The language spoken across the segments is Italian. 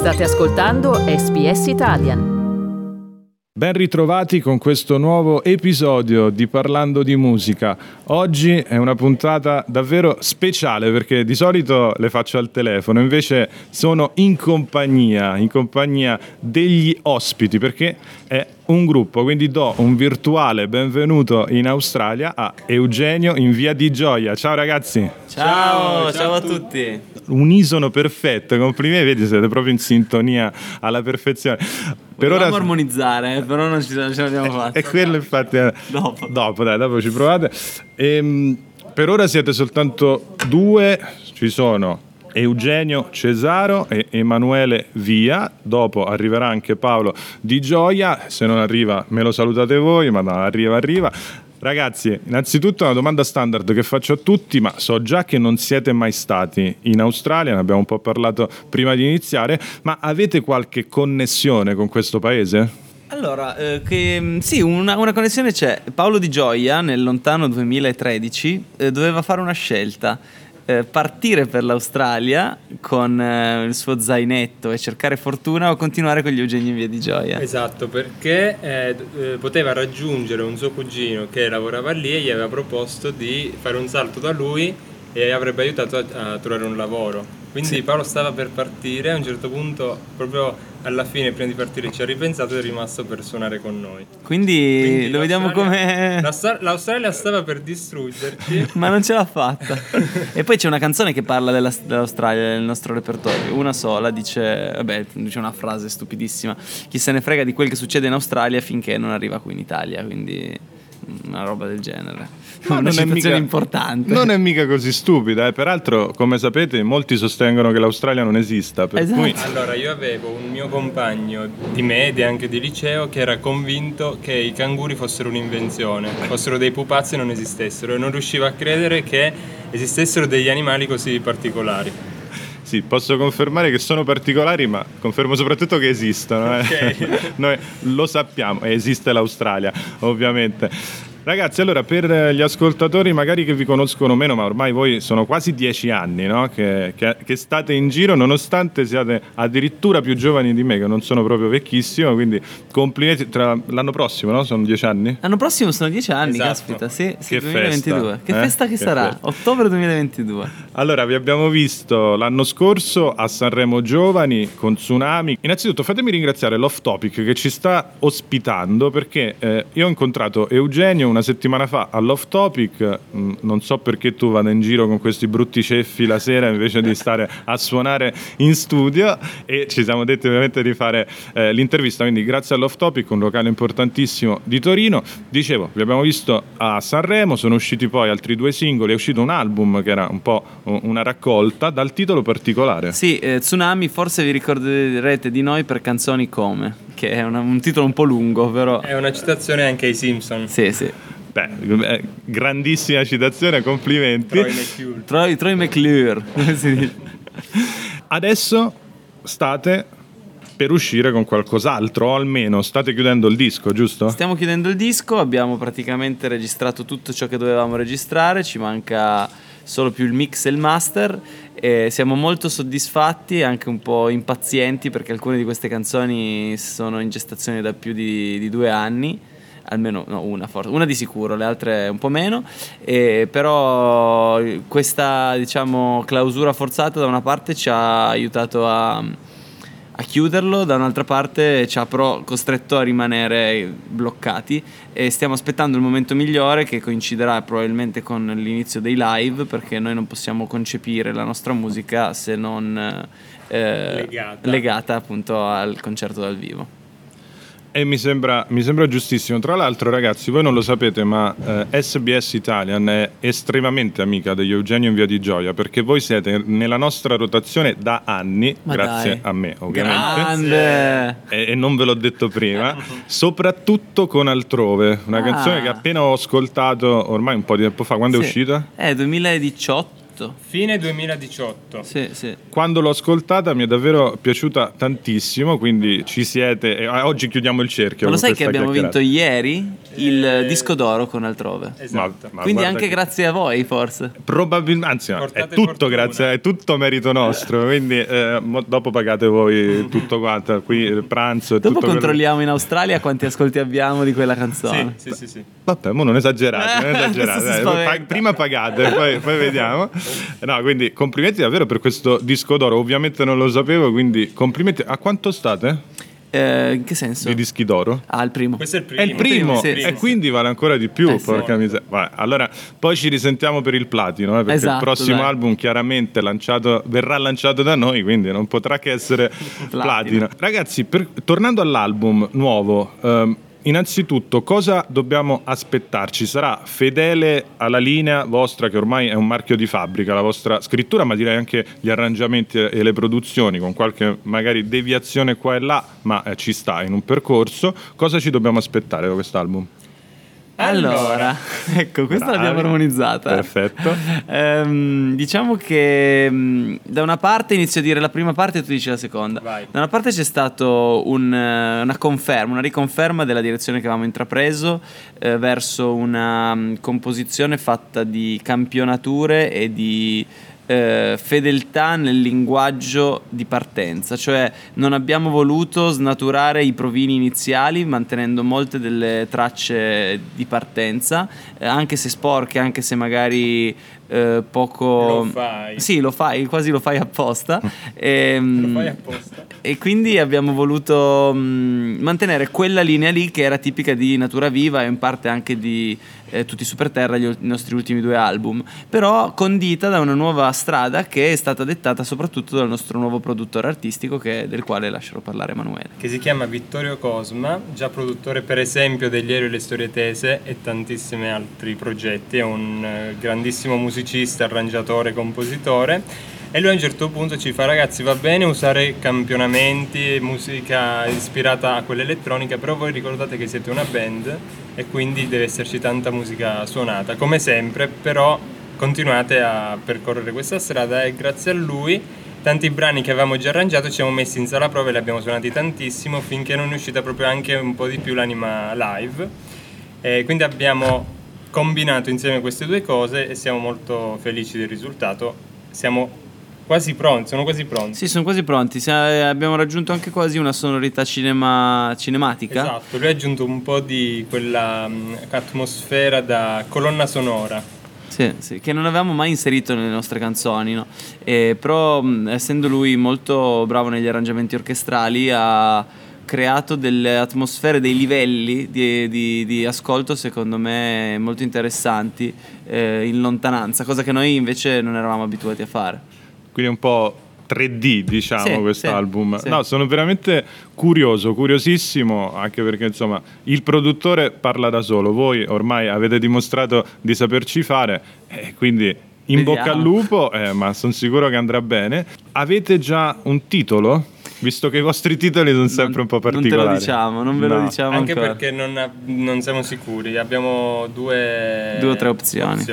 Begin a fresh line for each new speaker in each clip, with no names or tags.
State ascoltando SBS Italian.
Ben ritrovati con questo nuovo episodio di Parlando di Musica. Oggi è una puntata davvero speciale perché di solito le faccio al telefono, invece sono in compagnia degli ospiti perché è un gruppo, quindi do un virtuale benvenuto in Australia a Eugenio in Via di Gioia. Ciao ragazzi!
Ciao a tutti!
Unisono perfetto, complimenti, vedi siete proprio in sintonia alla perfezione.
Volevamo armonizzare, però non ce l'abbiamo fatta.
E quello infatti dopo ci provate. Per ora siete soltanto due, ci sono Eugenio Cesaro e Emanuele Via, dopo arriverà anche Paolo Di Gioia, se non arriva me lo salutate voi, ma no, arriva. Ragazzi, innanzitutto una domanda standard che faccio a tutti, ma so già che non siete mai stati in Australia, ne abbiamo un po' parlato prima di iniziare, ma avete qualche connessione con questo paese?
Allora, sì, una connessione c'è. Paolo Di Gioia, nel lontano 2013, doveva fare una scelta. Partire per l'Australia con il suo zainetto e cercare fortuna o continuare con gli Eugenio in Via di Gioia.
Esatto, perché poteva raggiungere un suo cugino che lavorava lì e gli aveva proposto di fare un salto da lui e avrebbe aiutato a trovare un lavoro. Quindi sì. Paolo stava per partire, a un certo punto, proprio alla fine, prima di partire, ci ha ripensato e è rimasto per suonare con noi.
Quindi lo vediamo come...
L'Australia stava per distruggerci.
Ma non ce l'ha fatta. E poi c'è una canzone che parla dell'Australia nel nostro repertorio. Una sola, dice una frase stupidissima. Chi se ne frega di quel che succede in Australia finché non arriva qui in Italia. Quindi una roba del genere. Una citazione importante.
Non è mica così stupida, Peraltro, come sapete, molti sostengono che l'Australia non esista, per
esatto.
cui...
Allora, io avevo un mio compagno di media, anche di liceo, che era convinto che i canguri fossero un'invenzione, fossero dei pupazzi e non esistessero, e non riusciva a credere che esistessero degli animali così particolari.
Sì, posso confermare che sono particolari, ma confermo soprattutto che esistono.
Okay.
Noi lo sappiamo, esiste l'Australia, ovviamente. Ragazzi, allora per gli ascoltatori magari che vi conoscono meno, ma ormai voi sono quasi 10 anni, no? che state in giro, nonostante siate addirittura più giovani di me, che non sono proprio vecchissimo, quindi complimenti. Tra l'anno prossimo, no? Sono 10 anni?
L'anno prossimo sono 10 anni,
esatto.
Caspita, sì,
che
2022.
Festa.
Che festa che sarà?
Festa.
Ottobre 2022.
Allora, vi abbiamo visto l'anno scorso a Sanremo Giovani con Tsunami. Innanzitutto fatemi ringraziare l'Off Topic che ci sta ospitando, perché io ho incontrato Eugenio una settimana fa all'Off Topic, non so perché tu vada in giro con questi brutti ceffi la sera invece di stare a suonare in studio, e ci siamo detti ovviamente di fare l'intervista, quindi grazie all'Off Topic, un locale importantissimo di Torino. Dicevo, vi abbiamo visto a Sanremo, sono usciti poi altri 2 singoli, è uscito un album che era un po' una raccolta dal titolo particolare.
Sì, Tsunami, forse vi ricorderete di noi per Canzoni come, che è un titolo un po' lungo, però...
È una citazione anche ai Simpson.
Sì.
Beh, grandissima citazione, complimenti.
Troy McClure.
Adesso state per uscire con qualcos'altro, o almeno state chiudendo il disco, giusto?
Stiamo chiudendo il disco, abbiamo praticamente registrato tutto ciò che dovevamo registrare, ci manca solo più il mix e il master, e siamo molto soddisfatti e anche un po' impazienti perché alcune di queste canzoni sono in gestazione da più di 2 anni. Almeno una di sicuro, le altre un po' meno, però questa clausura forzata da una parte ci ha aiutato a chiuderlo, da un'altra parte ci ha però costretto a rimanere bloccati, e stiamo aspettando il momento migliore, che coinciderà probabilmente con l'inizio dei live, perché noi non possiamo concepire la nostra musica se non legata appunto al concerto dal vivo.
E mi sembra giustissimo. Tra l'altro, ragazzi, voi non lo sapete, ma SBS Italian è estremamente amica degli Eugenio in Via di Gioia, perché voi siete nella nostra rotazione da anni,
ma
grazie
dai.
a me ovviamente.
Grande!
E non ve l'ho detto prima, soprattutto con Altrove, una canzone che appena ho ascoltato ormai un po' di tempo fa. Quando è uscita?
2018.
Fine 2018.
Sì.
Quando l'ho ascoltata mi è davvero piaciuta tantissimo, quindi ci siete, e oggi chiudiamo il cerchio.
Ma lo sai
con
che
questa
abbiamo vinto
chiacchierata.
ieri il disco d'oro con Altrove.
Esatto.
Ma
Quindi
guarda
anche
che-
grazie a voi, forse.
Probabilmente, anzi, no, è
Portate
tutto
fortuna.
grazie, è tutto merito nostro. Quindi dopo pagate voi tutto quanto. Qui il pranzo e
Dopo
tutto quello-
controlliamo in Australia quanti ascolti abbiamo di quella canzone.
Sì.
Vabbè, mo non esagerate, non esagerate.
Questo si spaventa.
Prima pagate, poi vediamo. No, quindi complimenti davvero per questo disco d'oro. Ovviamente non lo sapevo, quindi complimenti. A quanto state
In che senso?
di dischi d'oro?
Ah, il primo.
Questo è il primo.
È il primo,
sì,
e
sì,
quindi vale ancora di più,
sì.
porca miseria. Vai, allora, poi ci risentiamo per il platino, perché
Esatto,
il prossimo
dai.
album chiaramente verrà lanciato da noi, quindi non potrà che essere platino. Ragazzi, tornando all'album nuovo, innanzitutto cosa dobbiamo aspettarci? Sarà fedele alla linea vostra, che ormai è un marchio di fabbrica, la vostra scrittura, ma direi anche gli arrangiamenti e le produzioni, con qualche magari deviazione qua e là, ma ci sta in un percorso. Cosa ci dobbiamo aspettare da quest'album?
Allora, ecco, questa
Bravi.
l'abbiamo armonizzata.
Perfetto.
Diciamo che da una parte inizio a dire la prima parte e tu dici la seconda.
Vai.
Da una parte c'è stato una conferma, una riconferma della direzione che avevamo intrapreso verso una composizione fatta di campionature e di fedeltà nel linguaggio di partenza, cioè non abbiamo voluto snaturare i provini iniziali mantenendo molte delle tracce di partenza, anche se sporche, anche se magari poco...
Lo fai.
Sì, lo fai, quasi lo fai apposta.
Lo fai apposta.
E quindi abbiamo voluto mantenere quella linea lì che era tipica di Natura Viva e in parte anche di Tutti su per terra, i nostri ultimi 2 album, però condita da una nuova strada che è stata dettata soprattutto dal nostro nuovo produttore artistico, del quale lascerò parlare Emanuele.
Che si chiama Vittorio Cosma, già produttore per esempio degli Aereo e le storie tese e tantissimi altri progetti. È un grandissimo musicista, arrangiatore, compositore. E lui a un certo punto ci fa: ragazzi, va bene usare campionamenti, musica ispirata a quella elettronica, però voi ricordate che siete una band e quindi deve esserci tanta musica suonata, come sempre, però continuate a percorrere questa strada. E grazie a lui tanti brani che avevamo già arrangiato ci siamo messi in sala prove e li abbiamo suonati tantissimo, finché non è uscita proprio anche un po' di più l'anima live. E quindi abbiamo combinato insieme queste 2 cose e siamo molto felici del risultato. Siamo quasi pronti, sono quasi pronti.
Sì, sono quasi pronti. Abbiamo raggiunto anche quasi una sonorità cinematica.
Esatto, lui ha aggiunto un po' di quella atmosfera da colonna sonora.
Sì, che non avevamo mai inserito nelle nostre canzoni, no? Però essendo lui molto bravo negli arrangiamenti orchestrali ha creato delle atmosfere, dei livelli di ascolto secondo me molto interessanti in lontananza, cosa che noi invece non eravamo abituati a fare.
Quindi un po' 3D, diciamo,
Sì,
quest'album.
sì.
No, sono veramente curiosissimo, anche perché insomma il produttore parla da solo, voi ormai avete dimostrato di saperci fare, quindi in
Vediamo.
bocca al lupo, ma sono sicuro che andrà bene. Avete già un titolo? Visto che i vostri titoli sono sempre un po' particolari.
Non te lo diciamo, non ve lo
No.
diciamo
Anche
ancora.
perché non siamo sicuri, abbiamo 2
2 o 3 opzioni.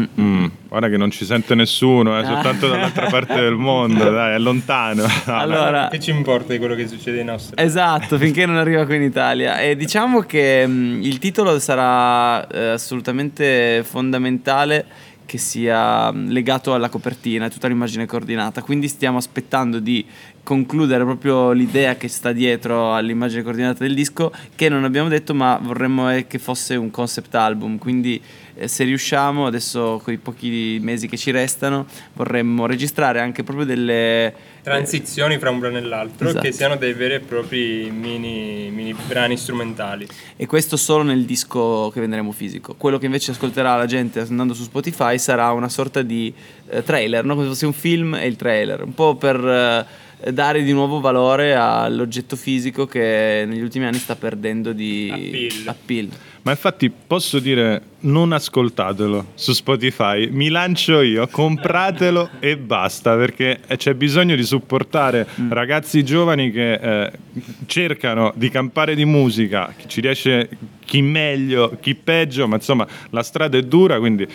Guarda che non ci sente nessuno, è soltanto dall'altra parte del mondo, dai, è lontano.
Allora,
Che ci importa di quello che succede in Australia?
esatto, finché non arriva qui in Italia. E diciamo che il titolo sarà assolutamente fondamentale che sia legato alla copertina e tutta l'immagine coordinata. Quindi stiamo aspettando di concludere proprio l'idea che sta dietro all'immagine coordinata del disco, che non abbiamo detto, ma vorremmo che fosse un concept album. Quindi se riusciamo, adesso con i pochi mesi che ci restano, vorremmo registrare anche proprio delle
Transizioni fra un brano e l'altro,
Esatto.
che siano dei veri e propri mini brani strumentali.
E questo solo nel disco che venderemo fisico. Quello che invece ascolterà la gente andando su Spotify sarà una sorta di trailer, no? Come se fosse un film e il trailer, un po' per dare di nuovo valore all'oggetto fisico che negli ultimi anni sta perdendo di appeal.
Ma infatti posso dire, non ascoltatelo su Spotify, mi lancio io, compratelo e basta, perché c'è bisogno di supportare ragazzi giovani che cercano di campare di musica, ci riesce chi meglio, chi peggio, ma insomma la strada è dura, quindi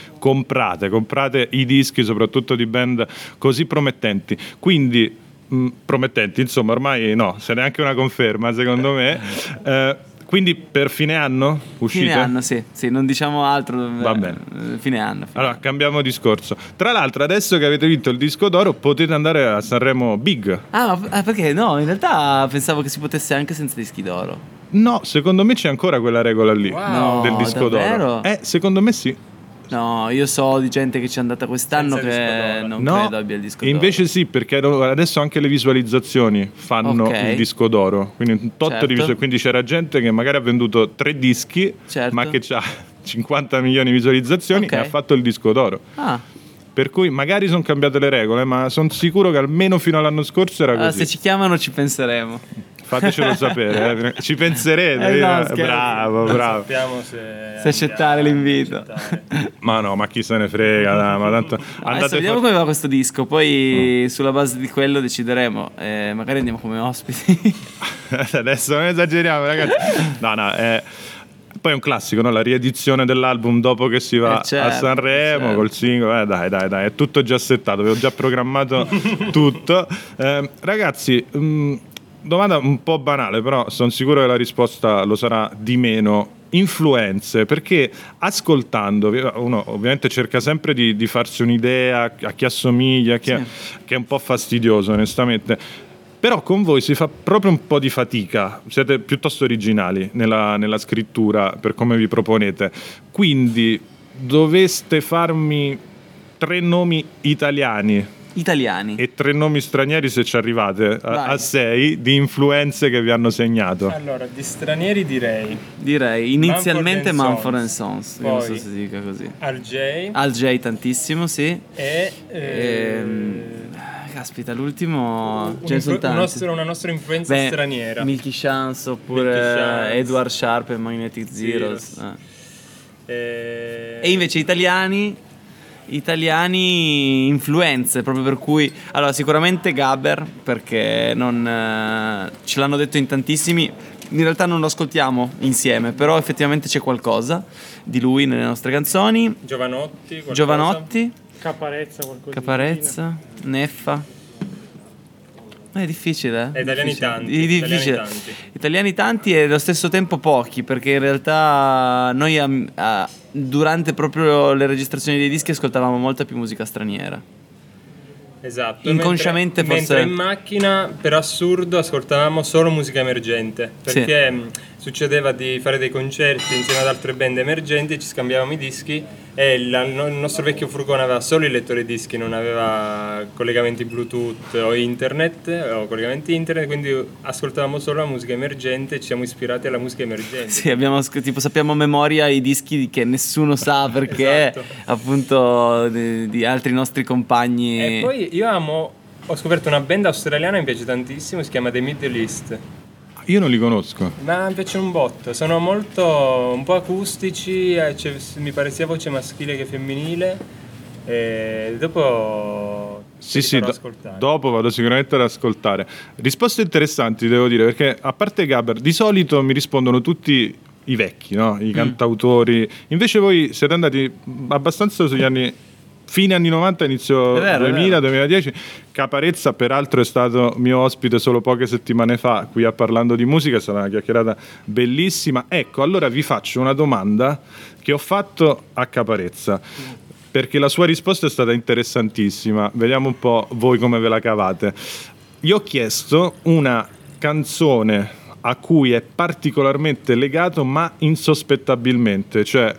comprate i dischi, soprattutto di band così promettenti. Quindi promettenti, insomma, ormai no, se neanche una conferma secondo me. Quindi per fine anno uscite?
Fine anno, sì, non diciamo altro.
Va bene.
Fine anno.
Allora, cambiamo discorso. Tra l'altro, adesso che avete vinto il disco d'oro, potete andare a Sanremo Big.
Perché no? In realtà pensavo che si potesse anche senza dischi d'oro.
No, secondo me c'è ancora quella regola lì
Wow.
del
No,
disco
davvero?
d'oro. Secondo me sì.
No, io so di gente che ci è andata quest'anno
Senza disco
che
d'oro.
non
No,
credo abbia il disco d'oro.
invece sì, perché adesso anche le visualizzazioni fanno
Ok.
il disco d'oro. Quindi un tot
Certo.
di quindi c'era gente che magari ha venduto 3 dischi,
Certo.
ma che ha 50 milioni di visualizzazioni
Ok.
e ha fatto il disco d'oro.
Ah,
Per cui magari sono cambiate le regole, ma sono sicuro che almeno fino all'anno scorso era
allora,
così.
se ci chiamano ci penseremo.
Fatecelo sapere, ci penserete.
no, scherzo.
Bravo.
Sappiamo se
accettare l'invito.
accettare.
Ma no, ma chi se ne frega, dai, ma tanto
Adesso
andate
vediamo come va questo disco, poi sulla base di quello decideremo. Magari andiamo come ospiti.
Adesso non esageriamo, ragazzi. No, poi è un classico, no? La riedizione dell'album dopo che si va
Certo,
a Sanremo
certo.
col singolo. Dai, è tutto già settato, avevo già programmato tutto. Ragazzi, domanda un po' banale, però sono sicuro che la risposta lo sarà di meno. Influenze, perché ascoltando uno ovviamente cerca sempre di farsi un'idea a chi assomiglia, che è un po' fastidioso onestamente, però con voi si fa proprio un po' di fatica, siete piuttosto originali nella scrittura per come vi proponete, quindi doveste farmi 3 nomi italiani e 3 nomi stranieri se ci arrivate a 6 di influenze che vi hanno segnato.
Allora, di stranieri
Direi inizialmente
Mumford
Mumford
and
Sons,
Sons.
non so
Poi
se si dica così.
Al J
tantissimo, sì.
e
Caspita, l'ultimo ce ne sono tanti.
una nostra influenza straniera.
Milky Chance oppure
Milky Chance.
Edward Sharp e Magnetic Zeros.
Zeros.
E invece italiani influenze, proprio per cui allora sicuramente Gabber, perché non ce l'hanno detto in tantissimi, in realtà non lo ascoltiamo insieme, però effettivamente c'è qualcosa di lui nelle nostre canzoni.
Giovanotti,
Caparezza, qualcosa.
Caparezza, Neffa. È difficile,
E italiani
Difficile.
tanti,
Difficile. Italiani tanti e allo stesso tempo pochi, perché in realtà noi durante proprio le registrazioni dei dischi ascoltavamo molta più musica straniera.
Esatto.
Inconsciamente
mentre
forse.
in macchina, per assurdo, ascoltavamo solo musica emergente, perché succedeva di fare dei concerti insieme ad altre band emergenti e ci scambiavamo i dischi e il nostro vecchio furgone aveva solo il lettore dischi, non aveva collegamenti Bluetooth o collegamenti internet, quindi ascoltavamo solo la musica emergente e ci siamo ispirati alla musica emergente.
Sì, tipo sappiamo a memoria i dischi che nessuno sa perché
Esatto.
appunto di altri nostri compagni.
E poi ho scoperto una band australiana che mi piace tantissimo, si chiama The Middle East.
Io non li conosco.
Ma mi piacciono un botto, sono un po' acustici, mi pare sia voce maschile che femminile. E dopo
Sì,
farò ascoltare.
dopo vado sicuramente ad ascoltare. Risposte interessanti, devo dire, perché a parte Gabber, di solito mi rispondono tutti i vecchi, no? I cantautori. Invece voi siete andati abbastanza sugli fine anni 90, inizio
È vero,
2000-2010. Caparezza, peraltro, è stato mio ospite solo poche settimane fa qui a Parlando di Musica, è stata una chiacchierata bellissima. Ecco, allora vi faccio una domanda che ho fatto a Caparezza, perché la sua risposta è stata interessantissima. Vediamo un po' voi come ve la cavate. Gli ho chiesto una canzone a cui è particolarmente legato, ma insospettabilmente, cioè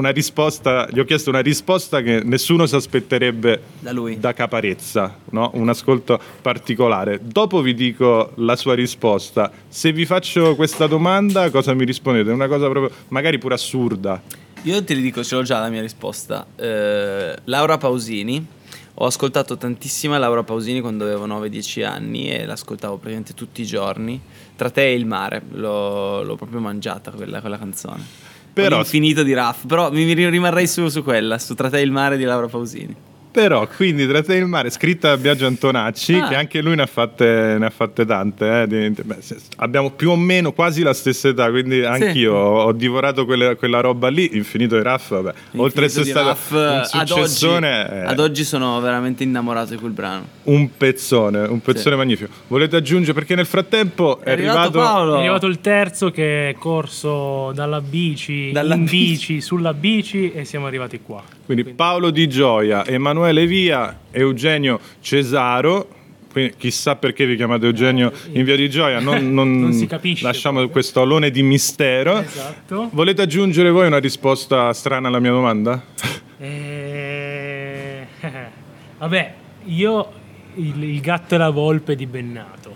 gli ho chiesto una risposta che nessuno si aspetterebbe
Da lui.
da Caparezza, no? Un ascolto particolare. Dopo vi dico la sua risposta. Se vi faccio questa domanda, cosa mi rispondete? Una cosa proprio, magari pure assurda.
Io te li dico, ce l'ho già la mia risposta. Laura Pausini. Ho ascoltato tantissima Laura Pausini quando avevo 9-10 anni e l'ascoltavo praticamente tutti i giorni. Tra te e il mare, l'ho proprio mangiata quella canzone.
Però
Infinito di Raff, però mi rimarrei su quella, su Tra te e il mare di Laura Pausini.
Però quindi tra te e il mare, scritta da Biagio Antonacci, che anche lui ne ha fatte tante. Abbiamo più o meno quasi la stessa età, quindi anch'io ho divorato quella roba lì. Infinito di Raff, vabbè. Oltre a essere stato un successone,
ad oggi sono veramente innamorato di quel brano.
Un pezzone magnifico. Volete aggiungere? Perché nel frattempo è arrivato
Paolo.
È arrivato il terzo che è corso dalla bici, sulla bici, e siamo arrivati qua.
Quindi Paolo Di Gioia, Emanuele Via, Eugenio Cesaro. Quindi chissà perché vi chiamate Eugenio in Via Di Gioia, non
si capisce.
Lasciamo
proprio
questo alone di mistero.
Esatto.
Volete aggiungere voi una risposta strana alla mia domanda?
Vabbè, io il gatto e la volpe di Bennato.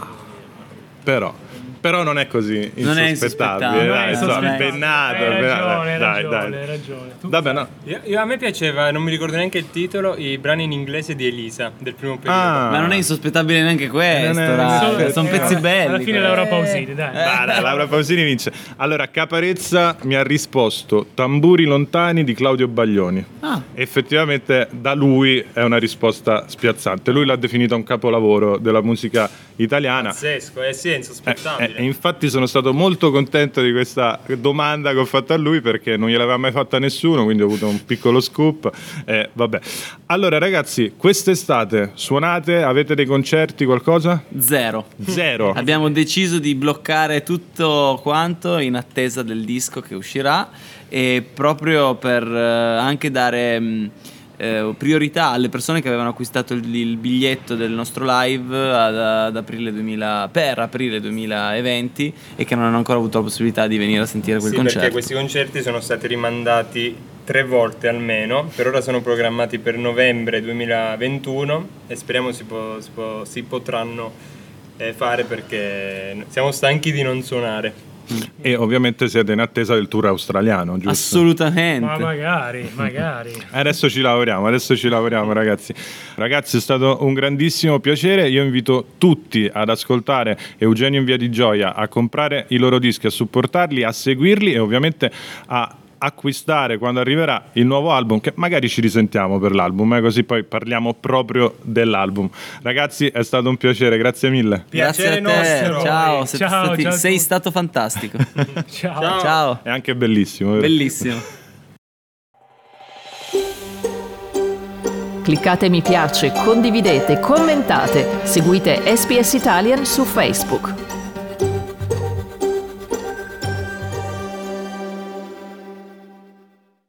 Però non è così
Non è
insospettabile.
insospettabile.
Bennato.
Hai
Dai.
ragione.
Vabbè, no.
A me piaceva, non mi ricordo neanche il titolo, i brani in inglese di Elisa del primo periodo.
Ma non è insospettabile neanche questo,
Non è-
raga. Sono pezzi belli.
Alla fine Laura Pausini, dai.
Dai, Laura Pausini vince. Allora, Caparezza mi ha risposto Tamburi lontani di Claudio Baglioni. Effettivamente da lui è una risposta spiazzante. Lui l'ha definita un capolavoro della musica italiana.
Pazzesco, sì, è insospettabile.
E infatti sono stato molto contento di questa domanda che ho fatto a lui, perché non gliel'aveva mai fatta nessuno, quindi ho avuto un piccolo scoop. Vabbè. Allora ragazzi, quest'estate suonate? Avete dei concerti, qualcosa?
Zero. Abbiamo deciso di bloccare tutto quanto in attesa del disco che uscirà, e proprio per anche dare priorità alle persone che avevano acquistato il biglietto del nostro live per aprile 2020 e che non hanno ancora avuto la possibilità di venire a sentire quel concerto.
Perché questi concerti sono stati rimandati 3 volte almeno, per ora sono programmati per novembre 2021 e speriamo si potranno fare, perché siamo stanchi di non suonare.
E ovviamente siete in attesa del tour australiano, giusto?
Assolutamente.
Ma magari.
Adesso ci lavoriamo ragazzi. Ragazzi, è stato un grandissimo piacere. Io invito tutti ad ascoltare Eugenio in Via di Gioia, a comprare i loro dischi, a supportarli, a seguirli e ovviamente a acquistare quando arriverà il nuovo album, che magari ci risentiamo per l'album, così poi parliamo proprio dell'album. Ragazzi, è stato un piacere, grazie mille.
Grazie a te.
nostro.
Ciao, sei
tutti.
stato fantastico.
Ciao.
È anche bellissimo, vero?
Bellissimo.
Cliccate mi piace, condividete, commentate, seguite SPS Italian su Facebook.